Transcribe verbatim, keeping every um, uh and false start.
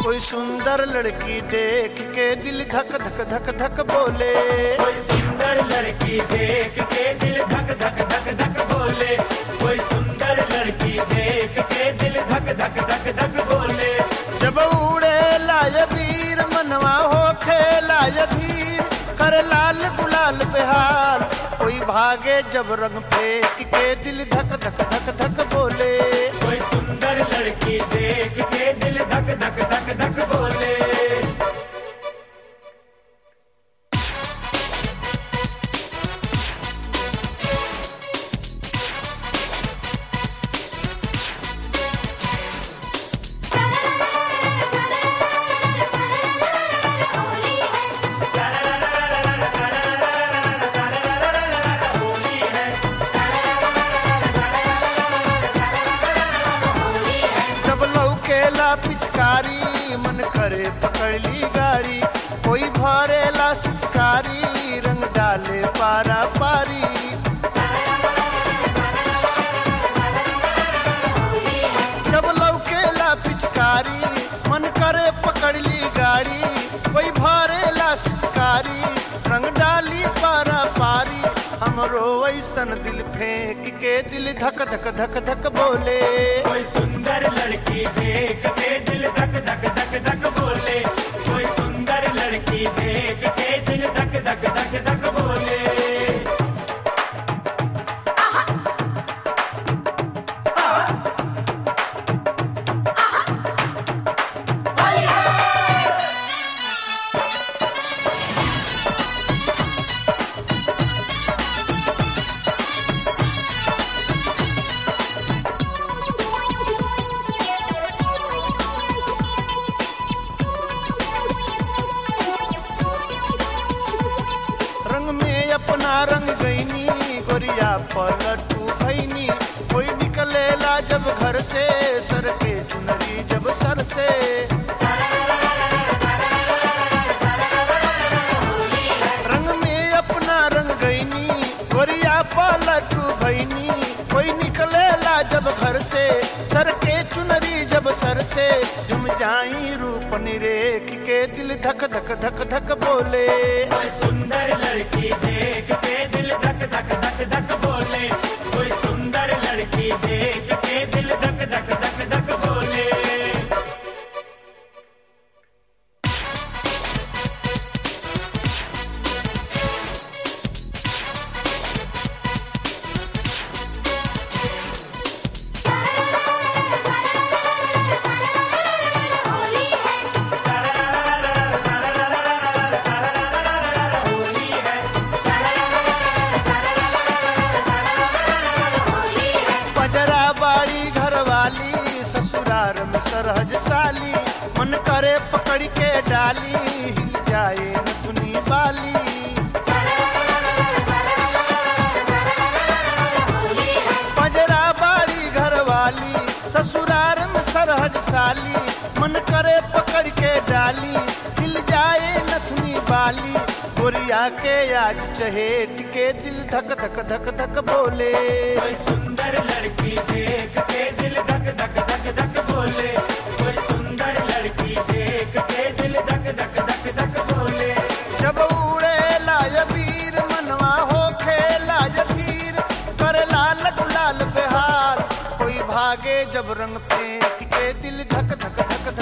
कोई सुंदर लड़की देख के दिल धक धक धक धक बोले, कोई सुंदर लड़की देख के दिल धक धक धक धक बोले, कोई सुंदर लड़की देख के दिल धक धक धक धक बोले। जब उड़े लाय वीर मनवा हो खेलाय धीर, कर लाल गुलाल बेहाल, कोई भागे जब रंग फेंक के दिल धक धक धक धक बोले, कोई सुंदर लड़की देख के दिल धक धक धक धक बोले। पिचकारी मन करे पकड़ ली गाड़ी, कोई भरेला सिचकारी रंग डाले पारा पारी। जब लौकेला पिचकारी मन करे पकड़ ली गाड़ी, कोई भरेला सिचकारी रंग डाली पारा पारी। हमरो ऐसन दिल फेंक के दिल धक धक धक धक बोले, कोई सुंदर लड़की देख के दिल धक धक धक धक बोले, कोई सुंदर लड़की देख के दिल धक धक धक धक बोले। अपना रंग गईनी गोरिया पलटू भईनी, कोई निकलेला जब घर से सर के चुनरी जब सर से। रंग में अपना रंग गईनी गोरिया पलटू भईनी, कोई निकलेला जब घर से सर के चुनरी जब सर से। झुम जाई रूप निरेख के दिल धक धक धक धक बोले, कोई सुंदर लड़की देख के दिल धक धक धक धक बोले, कोई सुंदर लड़की देख के दिल धक धक धक धक बोले। ससुरार में सरहज साली, मन करे पकड़ के डाली हिल जाए नथुनी बाली। पजरा बाड़ी घर वाली ससुरार में सरहज साली, मन करे पकड़ के डाली हिल जाए नथुनी बाली। गोरिया के आज चहेट के दिल धक धक धक धक बोले, कोई सुंदर लड़की देख के दिल धक धक धक धक बोले, कोई सुंदर लड़की देख के दिल धक धक धक धक बोले। जब उड़े लाय वीर मनवा हो खेलाय धीर, कर लाल गुलाल बेहाल, कोई भागे जब रंग फेंक के दिल धक धक धक धक